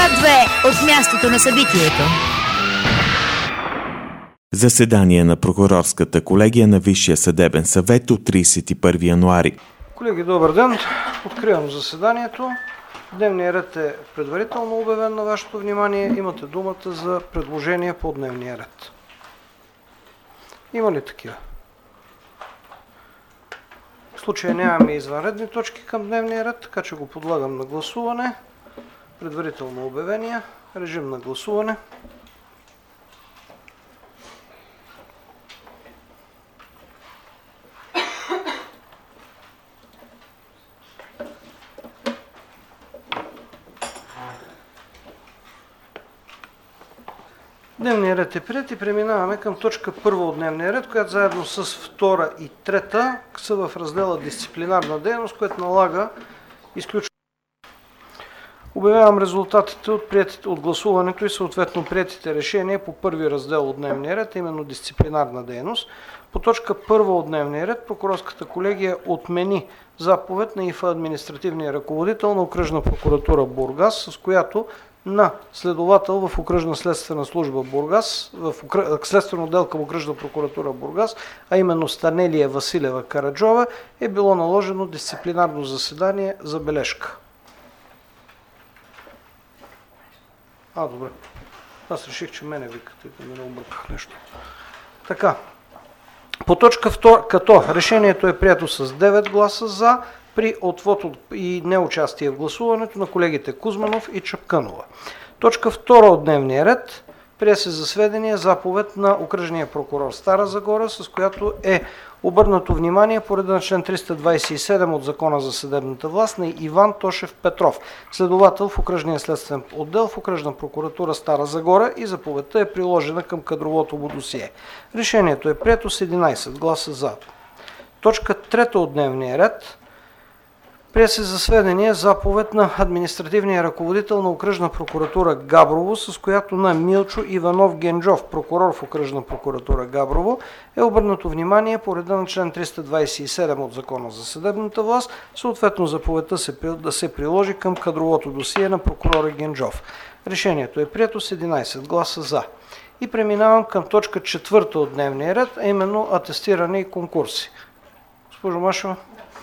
2 от мястото на събитието. Заседание на прокурорската колегия на Висшия съдебен съвет от 31 януари. Колеги, добър ден! Откривам заседанието. Дневният ред е предварително обявен на вашето внимание. Имате думата за предложение по дневния ред. Има ли такива? В случая нямаме извънредни точки към дневния ред, така че го подлагам на гласуване. Предварително обявения. Режим на гласуване. Дневният ред е приет и преминаваме към точка първа от дневния ред, която заедно с втора и трета са в раздела дисциплинарна дейност, което налага изключване. Обявявам резултатите от гласуването и съответно приетите решения по първи раздел от дневния ред, именно дисциплинарна дейност. По точка първа от дневния ред прокурорската колегия отмени заповед на ИФ административния ръководител на Окръжна прокуратура Бургас, с която на следовател в Окръжна следствена служба Бургас, в следствен отдел към Окръжна прокуратура Бургас, а именно Станелия Василева Караджова, е било наложено дисциплинарно заседание за бележка. Добре. Аз реших, че мене викате, да не обърках нещо. Така. По точка 2, като решението е прието с 9 гласа за, при отвод и неучастие в гласуването на колегите Кузманов и Чапкънова. Точка 2 от дневния ред. Прие се за сведение заповед на окръжния прокурор Стара Загора, с която е обърнато внимание по реда на член 327 от Закона за съдебната власт на Иван Тошев Петров, следовател в окръжния следствен отдел в Окръжна прокуратура Стара Загора, и заповедта е приложена към кадровото му досие. Решението е прието с 11 гласа за. Точка 3 от дневния ред. Прие се за сведение заповед на административния ръководител на Окръжна прокуратура Габрово, с която на Милчо Иванов Генджов, прокурор в Окръжна прокуратура Габрово, е обърнато внимание по реда на член 327 от Закона за съдебната власт, съответно заповедта да се приложи към кадровото досие на прокурора Генджов. Решението е прието с 11 гласа за. И преминавам към точка 4 от дневния ред, а именно атестиране и конкурси. Госпожо Машева.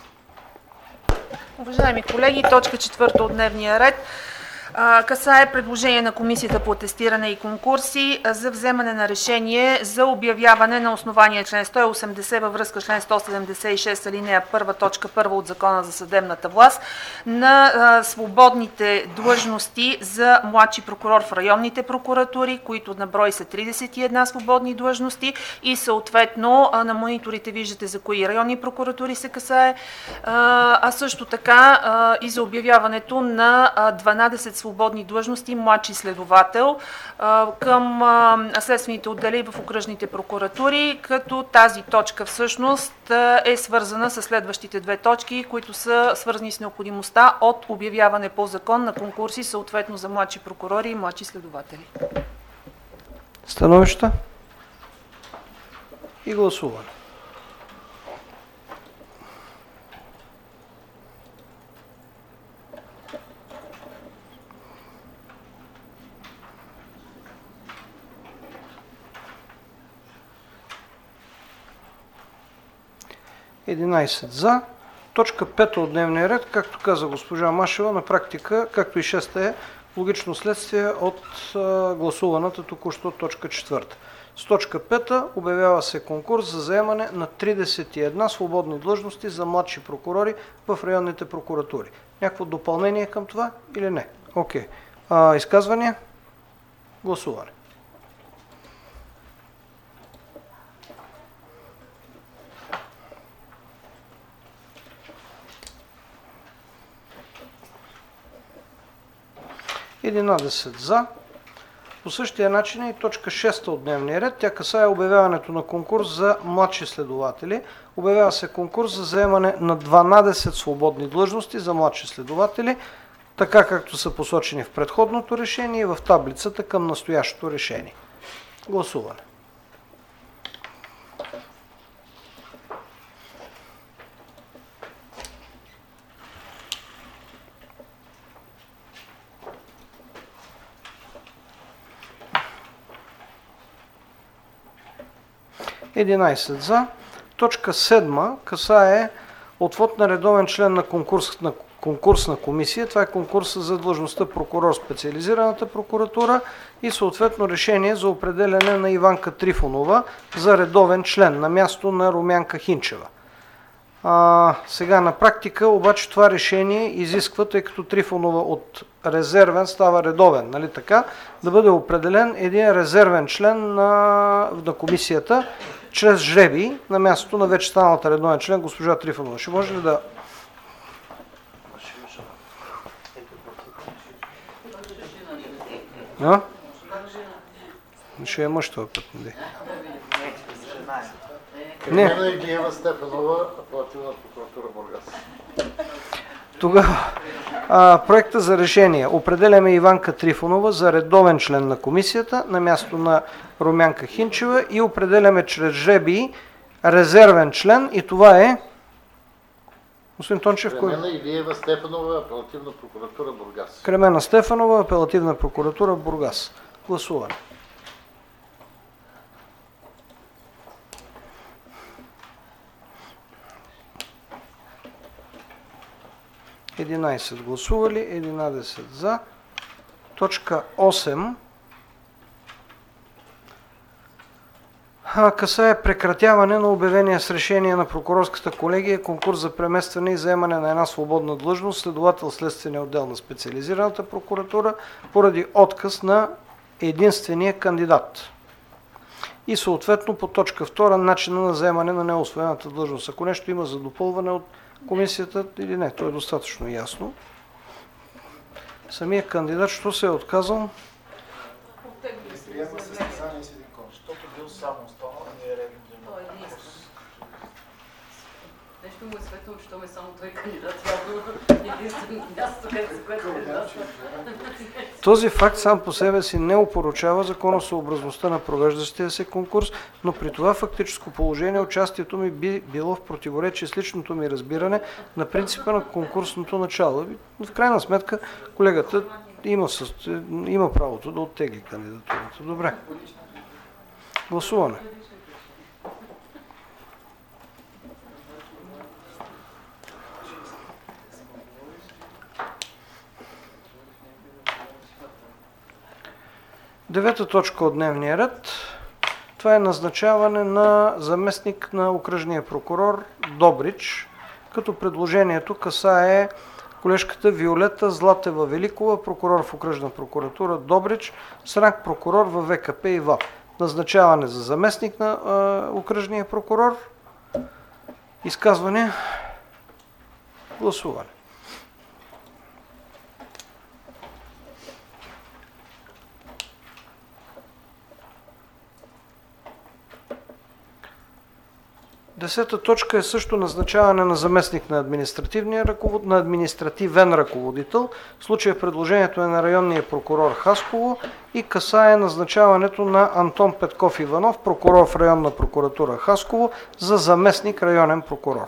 Уважаеми колеги, точка 4 от дневния ред касае предложение на Комисията по атестиране и конкурси за вземане на решение за обявяване на основание член 180 във връзка с член 176 алинея 1 точка 1 от Закона за съдебната власт на свободните длъжности за младши прокурор в районните прокуратури, които на брой са 31 свободни длъжности, и съответно на мониторите виждате за кои районни прокуратури се касае, а също така и за обявяването на 12 свободни длъжности младши следовател към следствените отдели в окръжните прокуратури, като тази точка всъщност е свързана с следващите две точки, които са свързани с необходимостта от обявяване по закон на конкурси, съответно за младши прокурори и младши следователи. Становища и гласуване. За. Точка 5 от дневния ред, както каза госпожа Машева, на практика, както и 6 е логично следствие от гласуваната току-що точка 4. С точка 5 обявява се конкурс за заемане на 31 свободни длъжности за младши прокурори в районните прокуратури. Някакво допълнение към това или не? Окей. Изказвания? Гласуване. За. По същия начин е и точка 6 от дневния ред. Тя касае обявяването на конкурс за младши следователи. Обявява се конкурс за заемане на 12 свободни длъжности за младши следователи, така както са посочени в предходното решение и в таблицата към настоящото решение. Гласуване. 11 за. Точка 7 касае отвод на редовен член на конкурсна комисия. Това е конкурса за длъжността прокурор в специализираната прокуратура и съответно решение за определяне на Иванка Трифонова за редовен член на място на Румянка Хинчева. Сега на практика обаче това решение изисква, тъй като Трифонова от резервен става редовен, нали така, да бъде определен един резервен член на комисията чрез жребий на мястото на вече станалата редовен член госпожа Трифонова. Ще може ли да... Ще е мъж това път. Кремена Илиева Стефанова, апелативна прокуратура Бургас. Тогава проекта за решение. Определяме Иванка Трифонова за редовен член на комисията на място на Румянка Хинчева и определяме чрез жребий резервен член и това е господин Тончев. Кремена Илиева Стефанова, апелативна прокуратура Бургас. Кремена Стефанова, апелативна прокуратура Бургас. Гласуване. Единайсет гласували, 11 за. Точка 8 касае прекратяване на обявения с решение на прокурорската колегия конкурс за преместване и заемане на една свободна длъжност, следовател следствения отдел на специализираната прокуратура, поради отказ на единствения кандидат. И съответно по точка 2 начина на заемане на неусвоената длъжност. Ако нещо има за допълване от комисията или не, то е достатъчно ясно. Самия кандидат, що се е отказал? Приема състезание с един кон, защото бил само останал, а не е редно да има. Нещо му е светло, защото е само той кандидат. Единствено място, за което кандидатства. Този факт сам по себе си не опоручава законосъобразността на провеждащия се конкурс, но при това фактическо положение участието ми би било в противоречие с личното ми разбиране на принципа на конкурсното начало. В крайна сметка колегата има правото да оттегли кандидатурата. Добре. Гласуване. Девета точка от дневния ред. Това е назначаване на заместник на окръжния прокурор Добрич, като предложението касае колежката Виолета Златева Великова, прокурор в окръжна прокуратура Добрич, с ранг прокурор във ВКП и ВАП. Назначаване за заместник на окръжния прокурор. Изказване. Гласуване. Десета точка е също назначаване на заместник на административен ръководител. В случая предложението е на районния прокурор Хасково и касае назначаването на Антон Петков Иванов, прокурор в районна прокуратура Хасково, за заместник районен прокурор.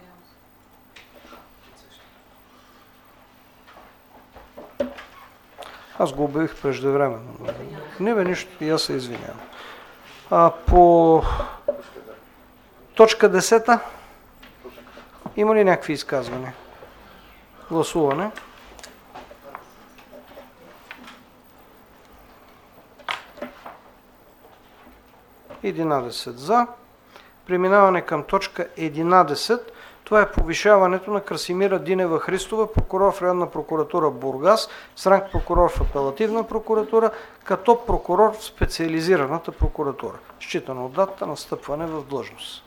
Аз го обявих преждевременно. Не бе нищо, и аз се извинявам. По точка 10. Има ли някакви изказвания? Гласуване. Единадесет за. Преминаване към точка 11. Това е повишаването на Красимира Динева Христова, прокурор в районна прокуратура Бургас, с ранг прокурор в апелативна прокуратура, като прокурор в специализираната прокуратура, считано от датата на встъпване в длъжност.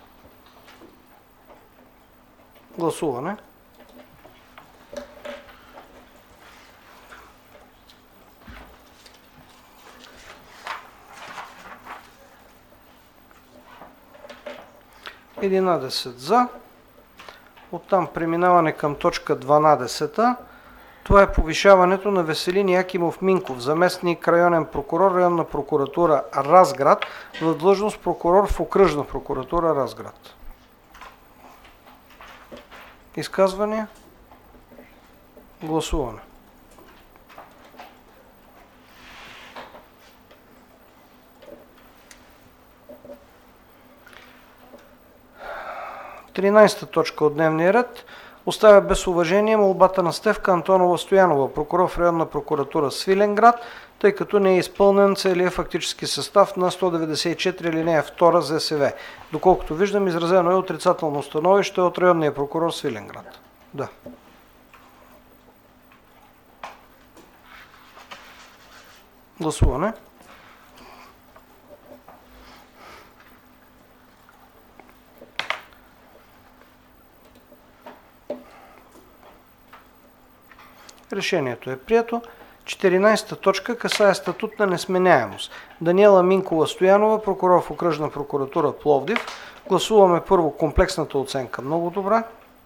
Гласуване. Единадесет за. Оттам преминаване към точка 12. Това е повишаването на Веселин Якимов Минков, заместник районен прокурор, районна прокуратура Разград, в длъжност прокурор в окръжна прокуратура Разград. Изказвания? Гласуване. 14-та точка от дневния ред. Оставя без уважение молбата на Стефка Антонова Стоянова, прокурор в районна прокуратура Свиленград, тъй като не е изпълнен целият фактически състав на 194 алинея 2 ЗСВ. Доколкото виждам, изразено е отрицателно становище от районния прокурор Свиленград. Да. Гласуване. Решението е прието. 14-та точка касае статут на несменяемост. Даниела Минкова Стоянова, прокурор в окръжна прокуратура Пловдив. Гласуваме първо комплексната оценка. Много добра.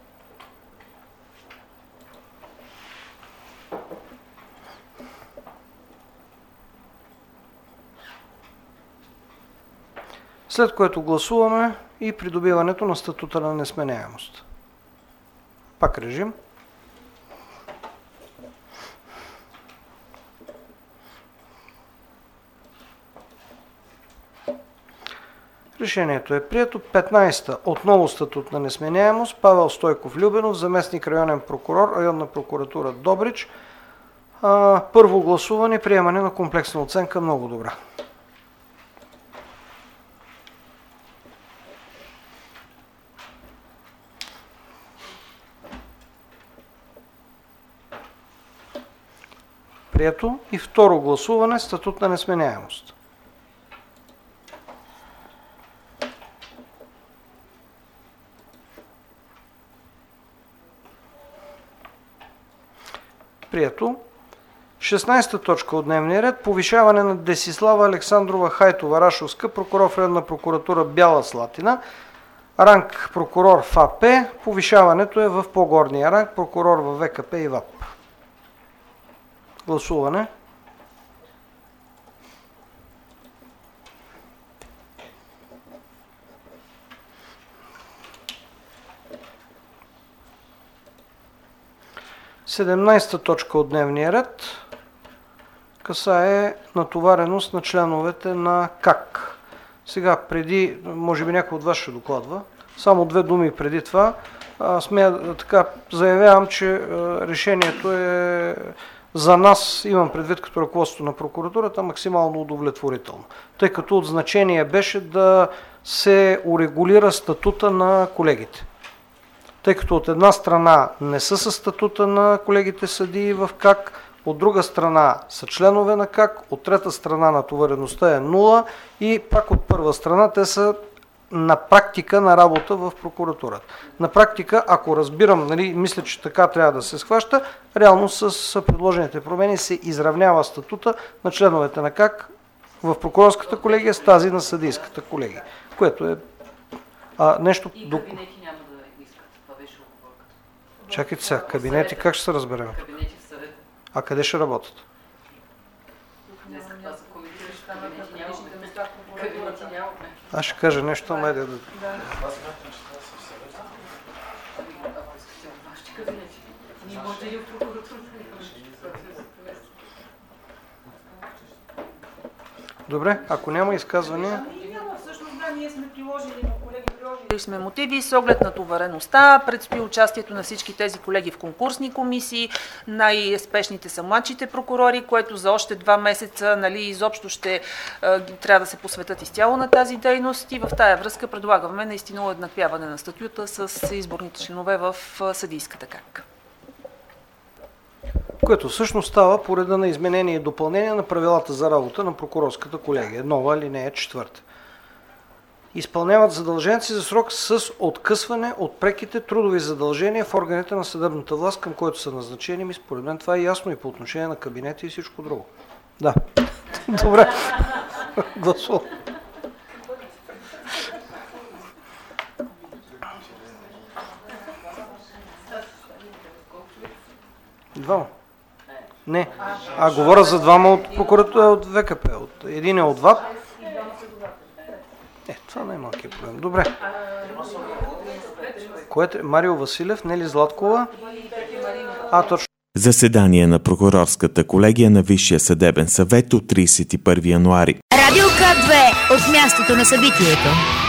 След което гласуваме и придобиването на статута на несменяемост. Пак режим. Решението е прието. 15-та. Отново статут на несменяемост. Павел Стойков Любенов, заместник районен прокурор, районна прокуратура Добрич. Първо гласуване, приемане на комплексна оценка. Много добра. Прието. И второ гласуване, статут на несменяемост. Прието. 16-та точка от дневния ред. Повишаване на Десислава Александрова Хайтова-Рашовска, прокурор в районна прокуратура Бяла Слатина. Ранг прокурор в АП. Повишаването е в по-горния ранг прокурор в ВКП и ВАП. Гласуване. Седемнадесета точка от дневния ред касае натовареност на членовете на КАК. Сега преди, може би някой от вас ще докладва, само две думи преди това, заявявам, че решението е за нас, имам предвид като ръководство на прокуратурата, максимално удовлетворително. Тъй като от значение беше да се урегулира статута на колегите. Тъй като от една страна не са със статута на колегите съдии в КАК, от друга страна са членове на КАК, от трета страна натовареността е 0 и пак от първа страна те са на практика на работа в прокуратурата. На практика, ако разбирам, мисля, че така трябва да се схваща, реално с предложените промени се изравнява статута на членовете на КАК в прокурорската колегия с тази на съдийската колегия, което е нещо... И кабинети няма да искат. Това беше оговорката. Чакайте сега, кабинети как ще се разберем? Кабинети в съвета. А къде ще работят? Днес това са коментиращи кабинети нямаме. Кабинети нямаме. Аз ще кажа нещо, ама да... Ако искате от вашите кабинети, ние може и в прокуратурата. Добре, ако няма изказвания... Ние сме приложили сме мотиви с оглед натовареността. Предстои участието на всички тези колеги в конкурсни комисии. Най-спешните са младшите прокурори, което за още 2 месеца изобщо ще трябва да се посветят изцяло на тази дейност и в тая връзка предлагаме наистина уеднаквяване на статута с изборните членове в съдийската КАК. Което всъщност става по реда на изменение и допълнение на правилата за работа на прокурорската колегия. Нова алинея 4. Изпълняват задълженията си за срок с откъсване от преките трудови задължения в органите на съдебната власт, към който са назначени. Според мен това е ясно и по отношение на кабинети и всичко друго. Да. Добре. Гласувам. Двама. Не. Говоря за двама от прокуратура от ВКП. Един е от ВАП. Това не е малкият проблем. Добре. Марио Василев, Нели Златкова. Точно. Заседание на прокурорската колегия на Висшия съдебен съвет от 31 януари. Радио К2 от мястото на събитието.